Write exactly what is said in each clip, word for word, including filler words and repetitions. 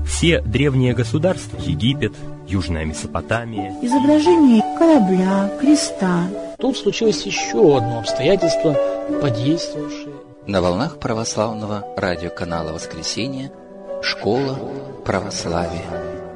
Все древние государства, Египет, Южная Месопотамия. Изображение корабля, креста. Тут случилось еще одно обстоятельство, подействовавшее. На волнах православного радиоканала «Воскресенье» «Школа православия».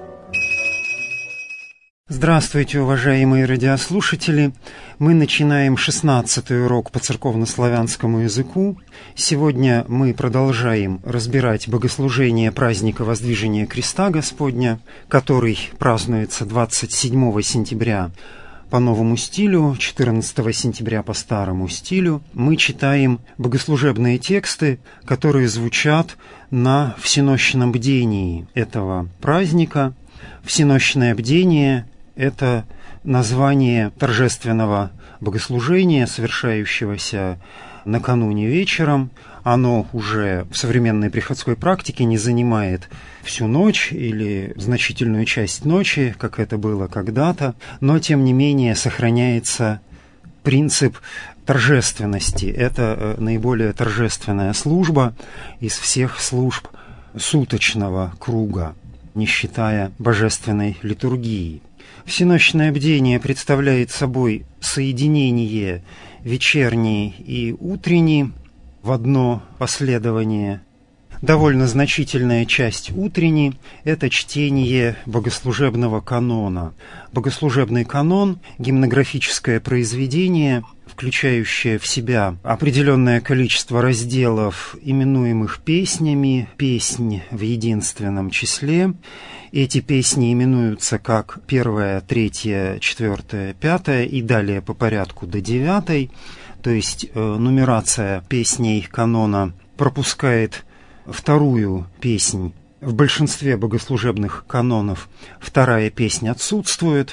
Здравствуйте, уважаемые радиослушатели! Мы начинаем шестнадцатый урок по церковнославянскому языку. Сегодня мы продолжаем разбирать богослужение праздника Воздвижения Креста Господня, который празднуется двадцать седьмого сентября по новому стилю, четырнадцатого сентября по старому стилю. Мы читаем богослужебные тексты, которые звучат на всенощном бдении этого праздника. Всенощное бдение – это название торжественного богослужения, совершающегося накануне вечером. Оно уже в современной приходской практике не занимает всю ночь или значительную часть ночи, как это было когда-то, но тем не менее сохраняется принцип торжественности. Это наиболее торжественная служба из всех служб суточного круга, не считая божественной литургии. Всенощное бдение представляет собой соединение вечерней и утренней в одно последование. Довольно значительная часть утренней – это чтение богослужебного канона. Богослужебный канон – гимнографическое произведение, включающее в себя определенное количество разделов, именуемых песнями, песнь в единственном числе. Эти песни именуются как первая, третья, четвертая, пятая и далее по порядку до девятой. То есть э, нумерация песней канона пропускает вторую песнь. В большинстве богослужебных канонов вторая песня отсутствует.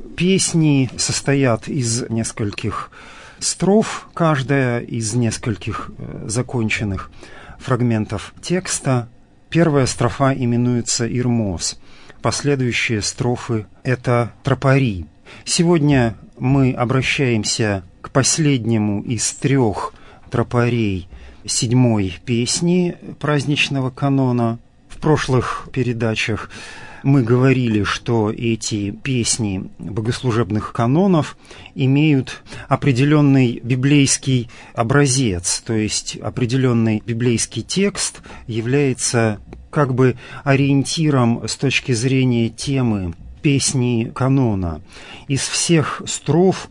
Песни состоят из нескольких строф, каждая из нескольких э, законченных фрагментов текста. Первая строфа именуется «Ирмос». Последующие строфы – это тропари. Сегодня мы обращаемся к последнему из трех тропарей седьмой песни праздничного канона. В прошлых передачах мы говорили, что эти песни богослужебных канонов имеют определенный библейский образец, то есть определенный библейский текст является как бы ориентиром с точки зрения темы песни канона. Из всех строф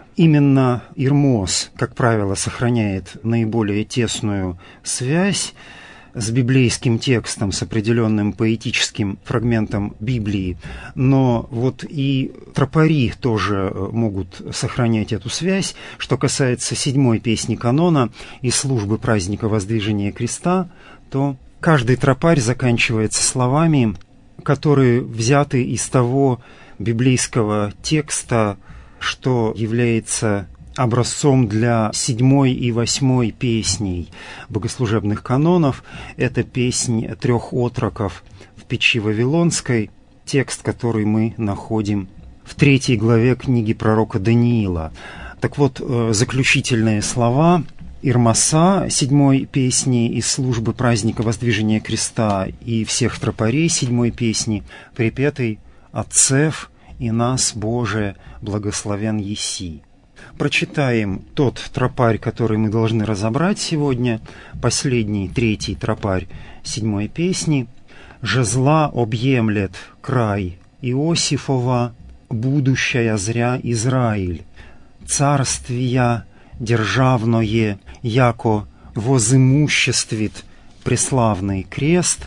именно Ирмос, как правило, сохраняет наиболее тесную связь с библейским текстом, с определенным поэтическим фрагментом Библии, но вот и тропари тоже могут сохранять эту связь. Что касается седьмой песни канона и службы праздника Воздвижения Креста, то каждый тропарь заканчивается словами, которые взяты из того библейского текста, что является образцом для седьмой и восьмой песней богослужебных канонов. Это песнь трех отроков в печи Вавилонской, текст, который мы находим в третьей главе книги пророка Даниила. Так вот, заключительные слова Ирмоса, седьмой песни из службы праздника Воздвижения Креста и всех тропарей седьмой песни, припетой «Отцев и нас, Боже, благословен еси». Прочитаем тот тропарь, который мы должны разобрать сегодня, последний, третий тропарь седьмой песни. «Жезла объемлет край Иосифова, будущая зря Израиль, царствия державное, яко возымуществит преславный крест,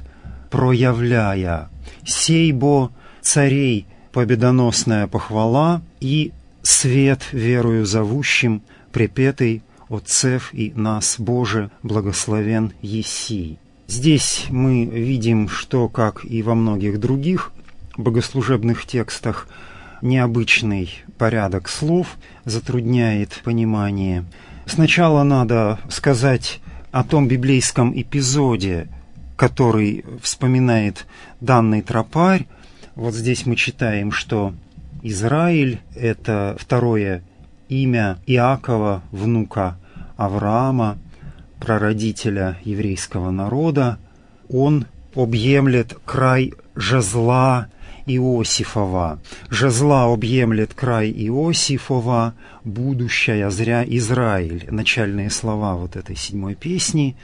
проявляя сейбо царей победоносная похвала и свет верою зовущим, припетый Отцев и нас, Боже, благословен еси». Здесь мы видим, что, как и во многих других богослужебных текстах, необычный порядок слов затрудняет понимание. Сначала надо сказать о том библейском эпизоде, который вспоминает данный тропарь. Вот здесь мы читаем, что Израиль – это второе имя Иакова, внука Авраама, прародителя еврейского народа. Он объемлет край жезла Иосифова. Жезла объемлет край Иосифова, будущая зря Израиль. Начальные слова вот этой седьмой песни.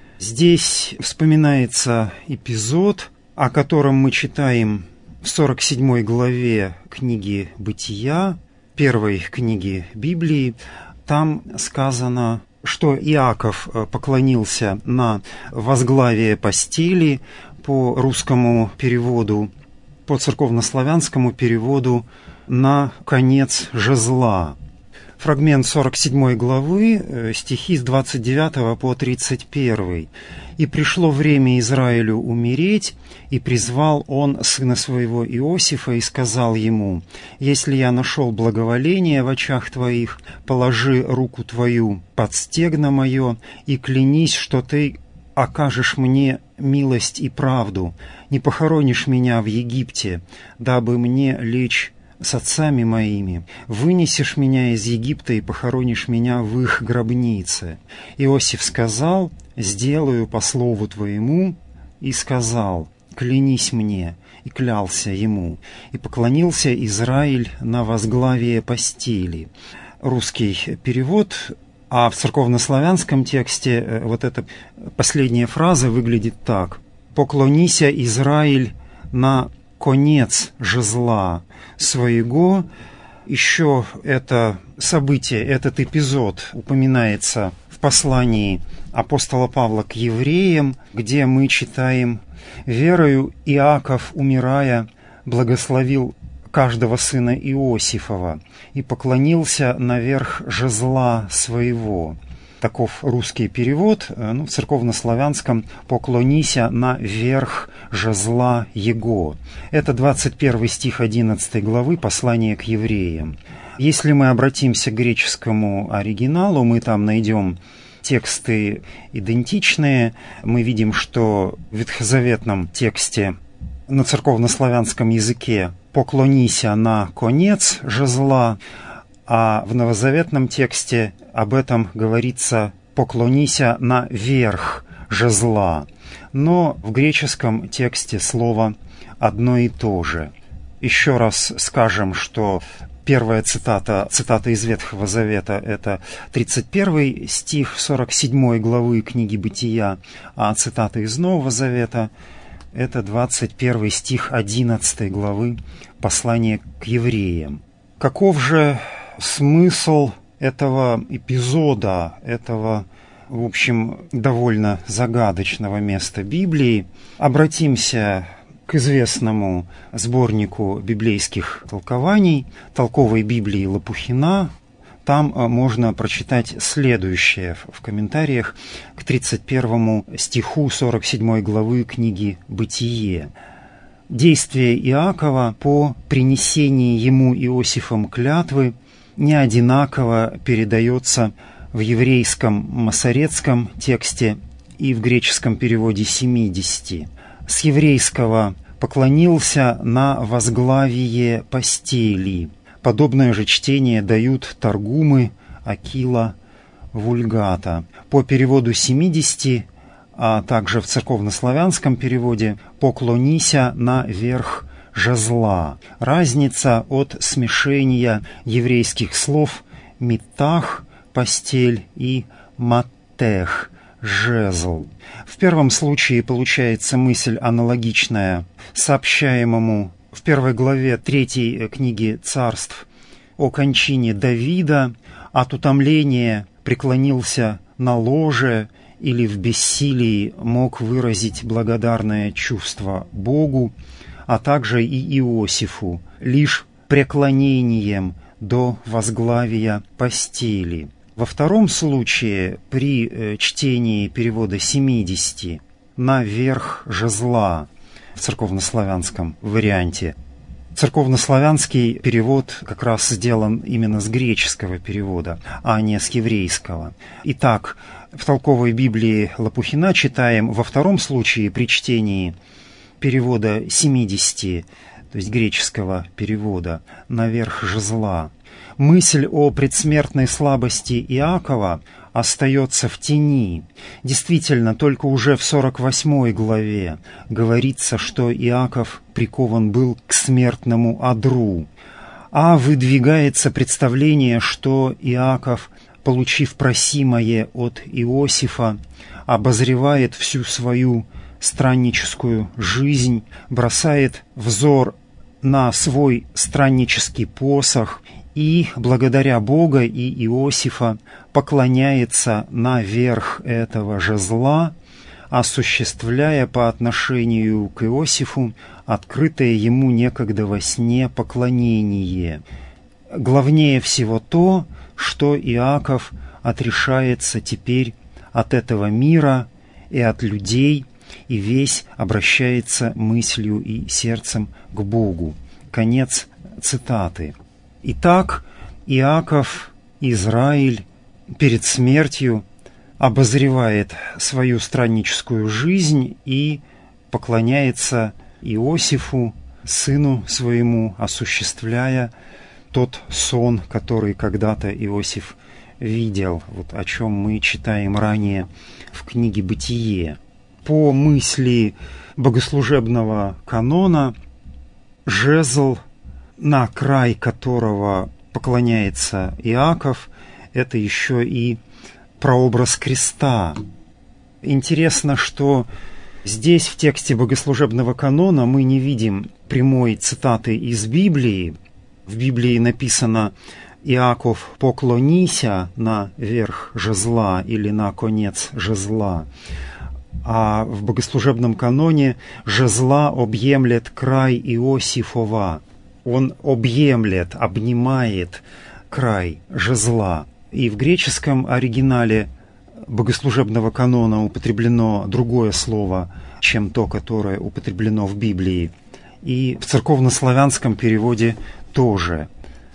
Здесь вспоминается эпизод, о котором мы читаем в сорок седьмой главе книги «Бытия», первой книги Библии. Там сказано, что Иаков поклонился на возглавие постели по русскому переводу, по церковнославянскому переводу на конец жезла. Фрагмент сорок седьмой главы, стихи с двадцать девятого по тридцать первый. «И пришло время Израилю умереть, и призвал он сына своего Иосифа и сказал ему: если я нашел благоволение в очах твоих, положи руку твою под стегно мое и клянись, что ты окажешь мне милость и правду, не похоронишь меня в Египте, дабы мне лечь с отцами моими, вынесешь меня из Египта и похоронишь меня в их гробнице. Иосиф сказал: сделаю по слову твоему, и сказал: клянись мне, и клялся ему. И поклонился Израиль на возглавие постели». Русский перевод, а в церковнославянском тексте вот эта последняя фраза выглядит так: «Поклонися, Израиль, на конец жезла своего». Еще это событие, этот эпизод упоминается в послании апостола Павла к евреям, где мы читаем: «Верою Иаков, умирая, благословил каждого сына Иосифова и поклонился наверх жезла своего». Таков русский перевод, ну, в церковнославянском «поклонися на верх жезла его». Это двадцать первый стих одиннадцатой главы послания к евреям. Если мы обратимся к греческому оригиналу, мы там найдем тексты идентичные. Мы видим, что в ветхозаветном тексте на церковнославянском языке «поклонися на конец жезла», а в новозаветном тексте об этом говорится «поклонися на верх жезла». Но в греческом тексте слово одно и то же. Еще раз скажем, что первая цитата, цитата из Ветхого Завета, это тридцать первый стих сорок седьмой главы книги «Бытия», а цитата из Нового Завета – это двадцать первый стих одиннадцатой главы послания к евреям. Каков же смысл этого эпизода, этого, в общем, довольно загадочного места Библии? Обратимся к известному сборнику библейских толкований, толковой Библии Лопухина. Там можно прочитать следующее в комментариях к тридцать первому стиху сорок седьмой главы книги «Бытие». «Действие Иакова по принесении ему Иосифом клятвы не одинаково передается в еврейском масоретском тексте и в греческом переводе семидесяти. С еврейского «поклонился на возглавие постели». Подобное же чтение дают Таргумы Акила Вульгата. По переводу семидесяти, а также в церковнославянском переводе «поклонися на верх жезла». Разница от смешения еврейских слов «митах» – постель и «матех» – жезл. В первом случае получается мысль аналогичная сообщаемому в первой главе третьей книги Царств о кончине Давида, от утомления преклонился на ложе или в бессилии мог выразить благодарное чувство Богу, а также и Иосифу, лишь преклонением до возглавия постели. Во втором случае, при чтении перевода семидесяти «на верх жезла» в церковнославянском варианте, церковнославянский перевод как раз сделан именно с греческого перевода, а не с еврейского. Итак, в толковой Библии Лопухина читаем во втором случае при чтении перевода семидесяти, то есть греческого перевода, «наверх жезла». Мысль о предсмертной слабости Иакова остается в тени. Действительно, только уже в сорок восьмой главе говорится, что Иаков прикован был к смертному одру, а выдвигается представление, что Иаков, получив просимое от Иосифа, обозревает всю свою странническую жизнь, бросает взор на свой страннический посох и, благодаря Бога и Иосифа, поклоняется наверх этого жезла, осуществляя по отношению к Иосифу открытое ему некогда во сне поклонение. Главнее всего то, что Иаков отрешается теперь от этого мира и от людей, и весь обращается мыслью и сердцем к Богу. Конец цитаты. Итак, Иаков, Израиль, перед смертью обозревает свою странническую жизнь и поклоняется Иосифу, сыну своему, осуществляя тот сон, который когда-то Иосиф видел, вот о чем мы читаем ранее в книге «Бытие». По мысли богослужебного канона, жезл, на край которого поклоняется Иаков, это еще и прообраз креста. Интересно, что здесь в тексте богослужебного канона мы не видим прямой цитаты из Библии. В Библии написано «Иаков, поклонися на верх жезла» или «на конец жезла». А в богослужебном каноне «жезла объемлет край Иосифова». Он объемлет, обнимает край жезла. И в греческом оригинале богослужебного канона употреблено другое слово, чем то, которое употреблено в Библии. И в церковнославянском переводе тоже.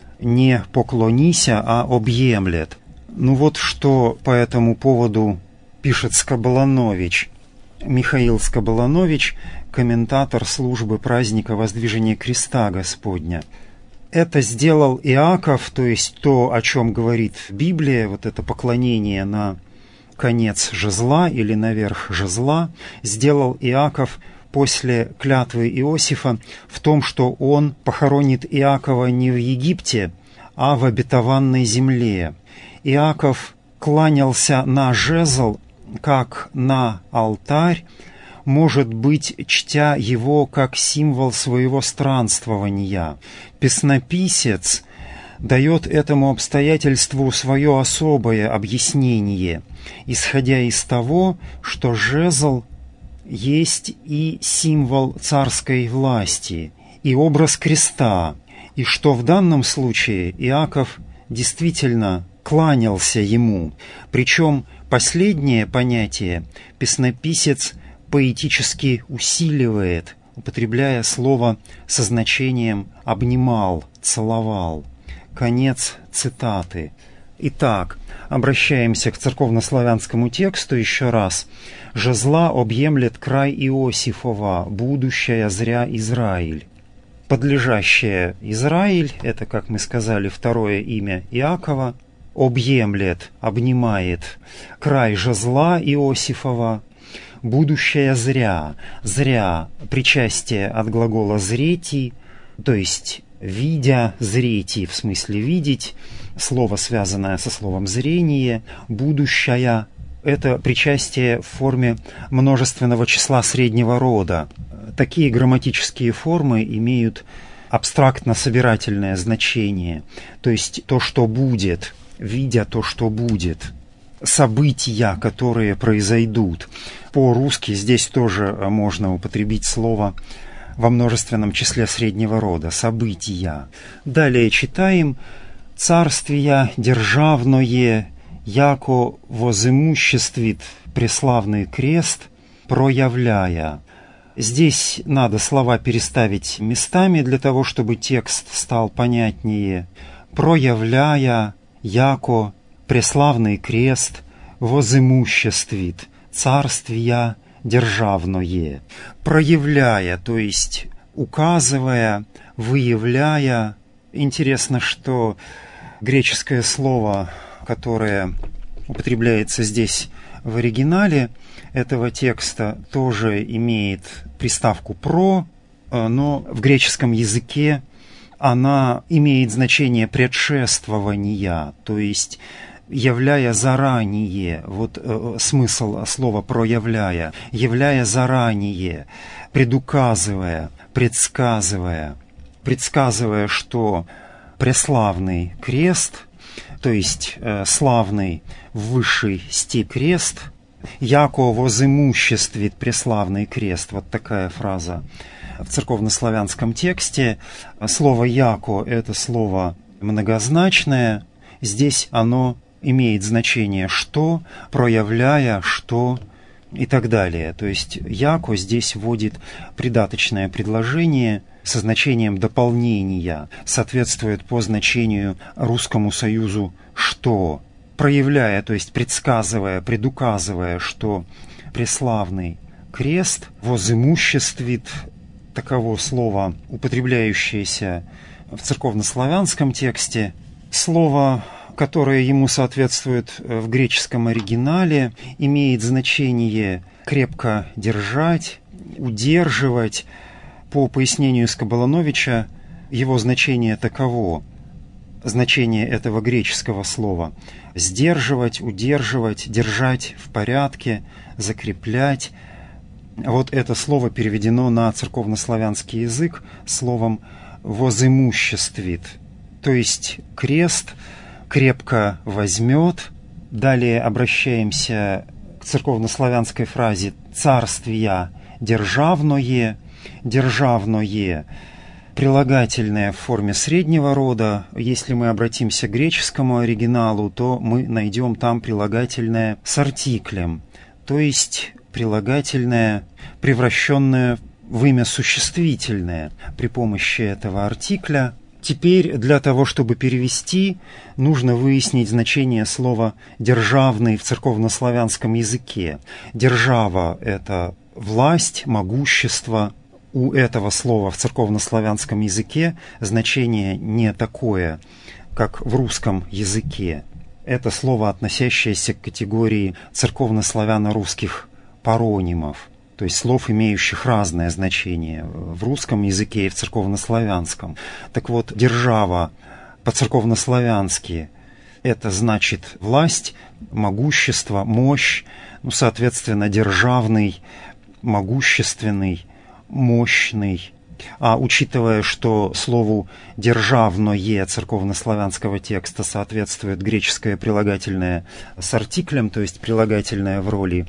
Не «поклонися», а «объемлет». Ну вот что по этому поводу пишет Скоболанович. Михаил Скоболанович, комментатор службы праздника Воздвижения Креста Господня. Это сделал Иаков, то есть то, о чем говорит Библия, вот это поклонение на конец жезла или наверх жезла, сделал Иаков после клятвы Иосифа в том, что он похоронит Иакова не в Египте, а в обетованной земле. Иаков кланялся на жезл, как на алтарь, может быть, чтя его как символ своего странствования. Песнописец дает этому обстоятельству свое особое объяснение, исходя из того, что жезл есть и символ царской власти, и образ креста, и что в данном случае Иаков действительно кланялся ему. Причем последнее понятие песнописец поэтически усиливает, употребляя слово со значением «обнимал», «целовал». Конец цитаты. Итак, обращаемся к церковнославянскому тексту еще раз. «Жезла объемлет край Иосифова, будущая зря Израиль». Подлежащее Израиль, это, как мы сказали, второе имя Иакова, объемлет, обнимает край жезла Иосифова, будущая зря, зря, причастие от глагола «зрети», то есть «видя», «зрети» в смысле «видеть», слово, связанное со словом «зрение», будущая – это причастие в форме множественного числа среднего рода. Такие грамматические формы имеют абстрактно-собирательное значение, то есть то, что будет, видя то, что будет, события, которые произойдут. По-русски здесь тоже можно употребить слово во множественном числе среднего рода, события. Далее читаем «Царствия державное, яко возымуществит преславный крест, проявляя». Здесь надо слова переставить местами для того, чтобы текст стал понятнее. «Проявляя, яко преславный крест возымуществит царствия державное». Проявляя, то есть указывая, выявляя. Интересно, что Греческое слово, которое употребляется здесь в оригинале этого текста, тоже имеет приставку «про», но в греческом языке она имеет значение предшествования, то есть являя заранее, вот э, смысл слова «проявляя», являя заранее, предуказывая, предсказывая, предсказывая, что преславный крест, то есть э, славный в высшей степени крест, яко возымуществит преславный крест, вот такая фраза в церковнославянском тексте. Слово «яко» — это слово многозначное, здесь оно имеет значение «что», проявляя «что» и так далее. То есть «яко» здесь вводит придаточное предложение со значением дополнения, соответствует по значению Русскому Союзу «что», проявляя, то есть предсказывая, предуказывая, что преславный крест возымуществит, таково слово, употребляющееся в церковнославянском тексте, слово, которое ему соответствует в греческом оригинале, имеет значение крепко держать, удерживать. По пояснению Скоболоновича, его значение таково, значение этого греческого слова: сдерживать, удерживать, держать в порядке, закреплять. Вот это слово переведено на церковнославянский язык словом «возымуществит», то есть крест крепко возьмет. Далее обращаемся к церковнославянской фразе «царствия державное». Державное прилагательное в форме среднего рода. Если мы обратимся к греческому оригиналу, то мы найдем там прилагательное с артиклем, то есть прилагательное, превращенное в имя существительное при помощи этого артикля. Теперь для того, чтобы перевести, нужно выяснить значение слова «державный» в церковнославянском языке. Держава — это власть, могущество. У этого слова в церковнославянском языке значение не такое, как в русском языке. Это слово, относящееся к категории церковнославяно-русских паронимов, то есть слов, имеющих разное значение в русском языке и в церковнославянском. Так вот, держава по-церковнославянски — это значит власть, могущество, мощь, ну, соответственно, державный, могущественный, мощный. А учитывая, что слову «державное» церковнославянского текста соответствует греческое прилагательное с артиклем, то есть прилагательное в роли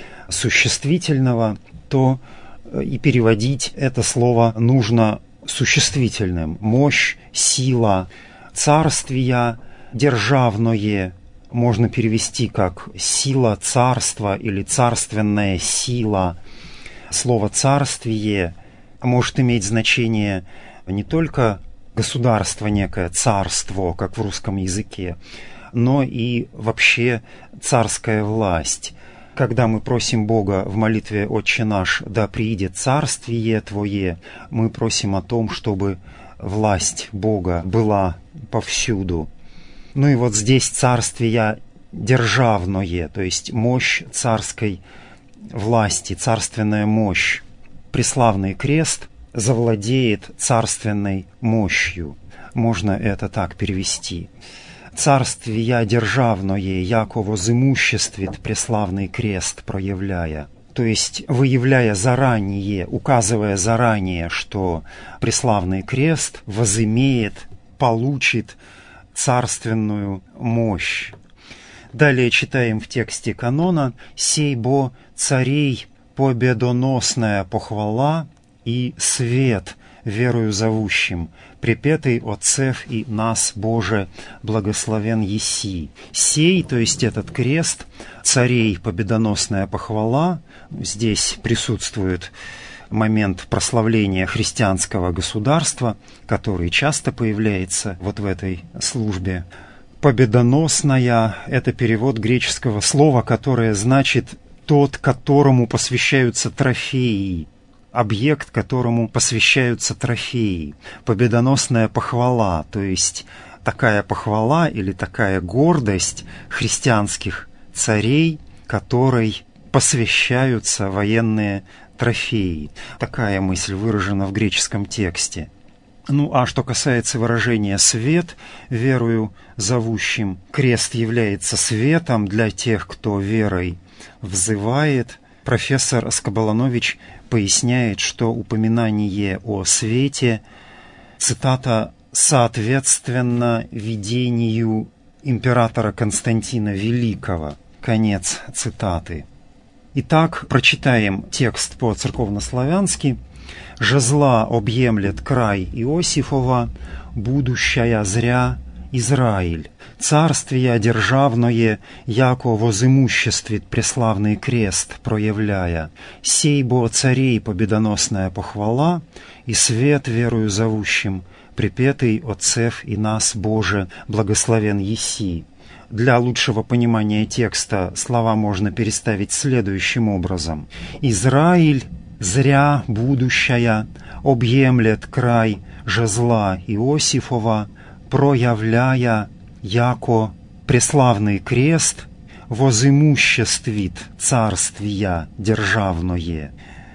существительного, то и переводить это слово нужно существительным. Мощь, сила, царствия, державное можно перевести как сила царства или царственная сила. Слово «царствие» может иметь значение не только государство, некое царство, как в русском языке, но и вообще царская власть. Когда мы просим Бога в молитве «Отче наш, да приидет царствие Твое», мы просим о том, чтобы власть Бога была повсюду. Ну и вот здесь царствие державное, то есть мощь царской власти, царственная мощь. Преславный крест завладеет царственной мощью. Можно это так перевести. Царствия державное, яко возымуществит преславный крест, проявляя. То есть выявляя заранее, указывая заранее, что преславный крест возымеет, получит царственную мощь. Далее читаем в тексте канона: «Сей бо царей победоносная похвала и свет верою зовущим, припетый отцев и нас, Боже, благословен еси». Сей, то есть этот крест, царей победоносная похвала. Здесь присутствует момент прославления христианского государства, который часто появляется вот в этой службе. Победоносная – это перевод греческого слова, которое значит «тот, которому посвящаются трофеи», объект, которому посвящаются трофеи. Победоносная похвала, то есть такая похвала или такая гордость христианских царей, которой посвящаются военные трофеи. Такая мысль выражена в греческом тексте. Ну, а что касается выражения «свет», верою зовущим, крест является светом для тех, кто верой взывает. Профессор Скоболанович поясняет, что упоминание о свете, цитата, «соответственно видению императора Константина Великого». Конец цитаты. Итак, прочитаем текст по-церковнославянски. «Жезла объемлет край Иосифова, будущая зря Израиль. Царствие державное, яко возымуществит преславный крест, проявляя. Сей бо царей победоносная похвала, и свет верою зовущим, припетый отцев и нас, Боже, благословен еси». Для лучшего понимания текста слова можно переставить следующим образом. «Израиль, зря будущая, объемлет край жезла Иосифова, проявляя, яко преславный крест, возымуществит царствия державное».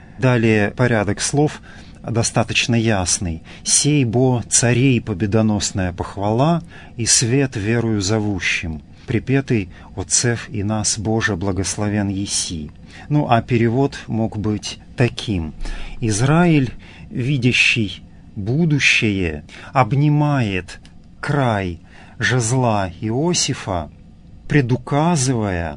Далее порядок слов достаточно ясный. «Сей бо царей победоносная похвала, и свет верою зовущим, припетый отцев и нас, Боже, благословен еси». Ну, а перевод мог быть таким. Израиль, видящий будущее, обнимает край жезла Иосифа, предуказывая,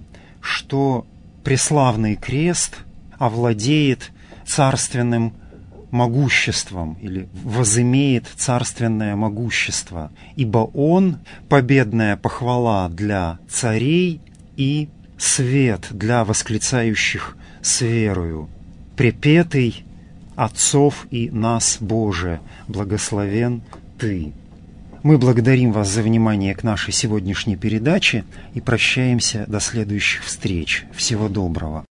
что преславный крест овладеет царственным могуществом или возымеет царственное могущество, ибо он — победная похвала для царей и свет для восклицающих с верою, припетый отцов и нас, Боже, благословен Ты. Мы благодарим вас за внимание к нашей сегодняшней передаче и прощаемся до следующих встреч. Всего доброго.